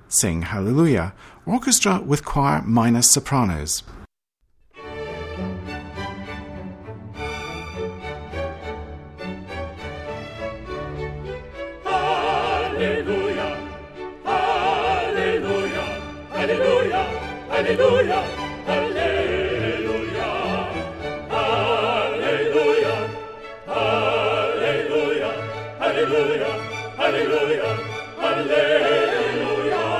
Sing Hallelujah, orchestra with choir minus sopranos. Hallelujah, hallelujah, hallelujah, hallelujah, hallelujah, hallelujah, hallelujah.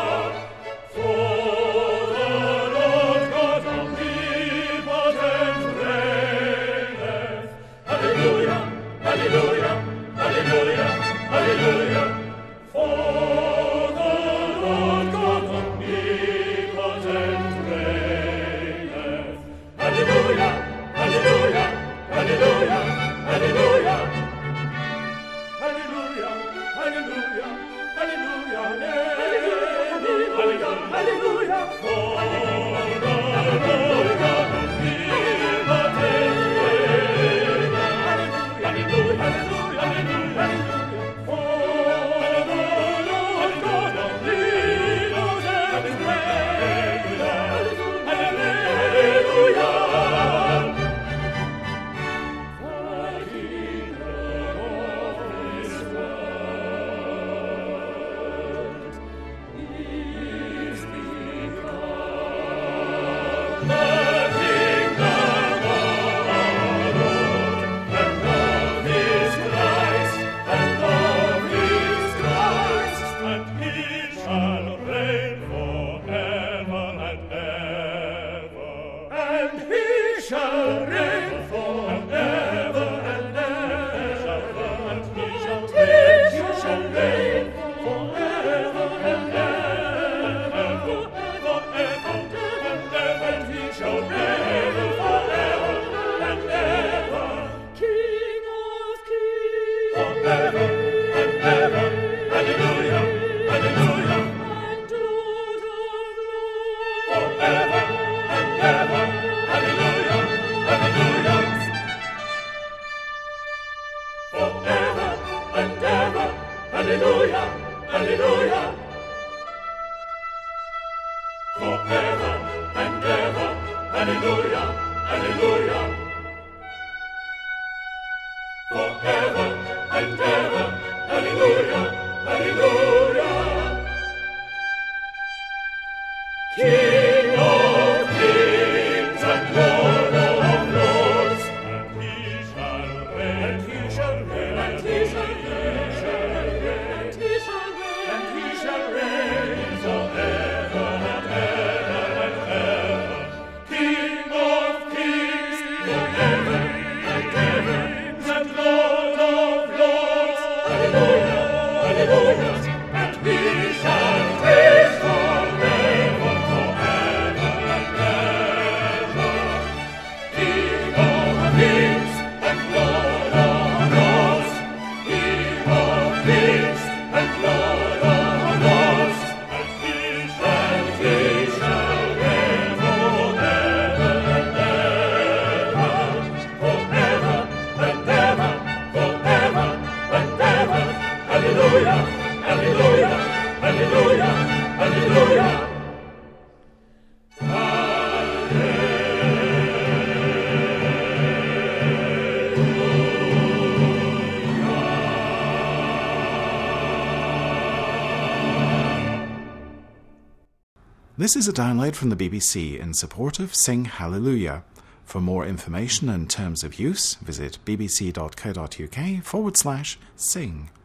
For the Lord God omnipotent reigneth. Hallelujah, hallelujah, hallelujah, hallelujah. For the Lord God omnipotent reigneth. Hallelujah, hallelujah, hallelujah, hallelujah. Hallelujah, hallelujah, hallelujah, hallelujah, hallelujah. For the Lord God omnipotent reigneth. Hallelujah, hallelujah, hallelujah. For the Lord God omnipotent reigneth. Hallelujah. This is a download from the BBC in support of Sing Hallelujah. For more information and terms of use, visit bbc.co.uk/sing.